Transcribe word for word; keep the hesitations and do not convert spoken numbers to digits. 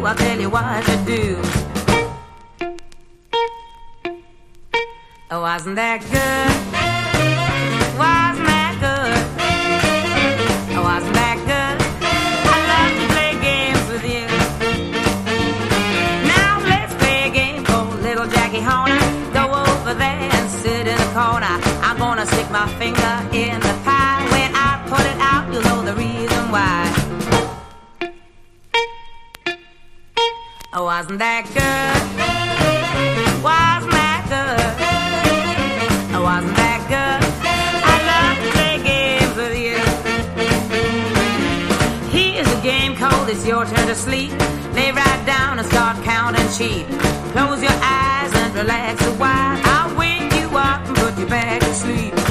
I'll tell you what to do. Oh, wasn't that good? Wasn't that good? Oh, wasn't that good? I love to play games with you. Now let's play a game called Little Jackie Horner. Go over there and sit in the corner. I'm gonna stick my finger in the pie. When I pull it out, you'll know the reason why. Oh, wasn't that good? Wasn't that good? Oh, wasn't that good? I love to play games with you. Here's a game called It's Your Turn to Sleep. Lay right down and start counting sheep. Close your eyes and relax a while. I'll wake you up and put you back to sleep.